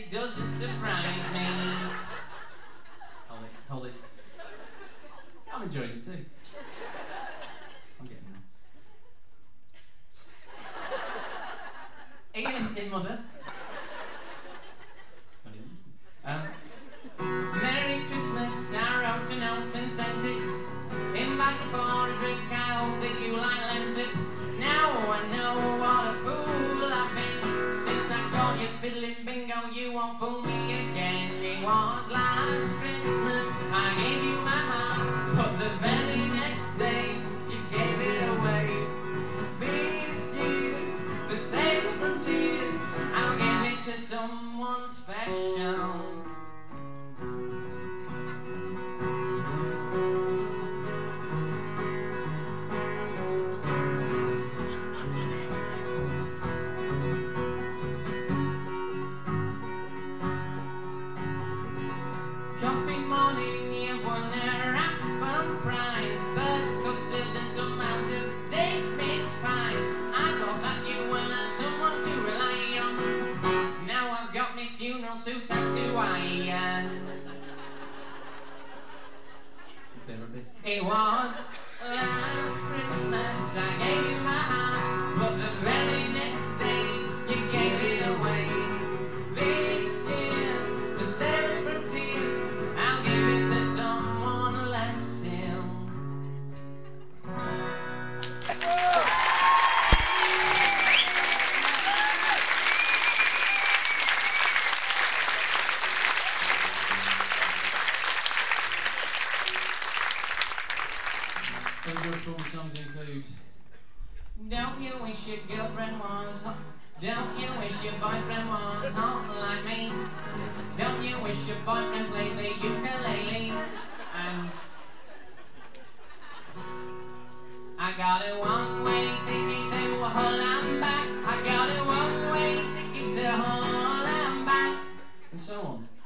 it doesn't surprise me. Hold it. I'm enjoying it too. I'm getting there. Are you listening, Mother? Merry Christmas, I wrote a note and sent it. Invite you for a drink, I hope that you like Lancet. Now I know what a fool I've been. Since I caught you fiddling bingo, you won't fool me again. It was last Christmas, I gave you my heart, but the very next day, you gave it away. This year, to save us from tears, I'll give it to someone special. Coffee morning, you've won a raffle prize. Birds, custard and some out of date mince pies. I thought that you were someone to rely on. Now I've got my funeral suit out to iron. It was last Christmas, I gave you my heart, but the very next day you gave it away. This year, to save us from tears, I'll give it to someone less ill. Other songs include Don't you wish your girlfriend was hot? Don't you wish your boyfriend was hot like me? Don't you wish your boyfriend played the ukulele? And I got a one-way ticket to Hull and back. I got a one-way ticket to Hull and back. And so on.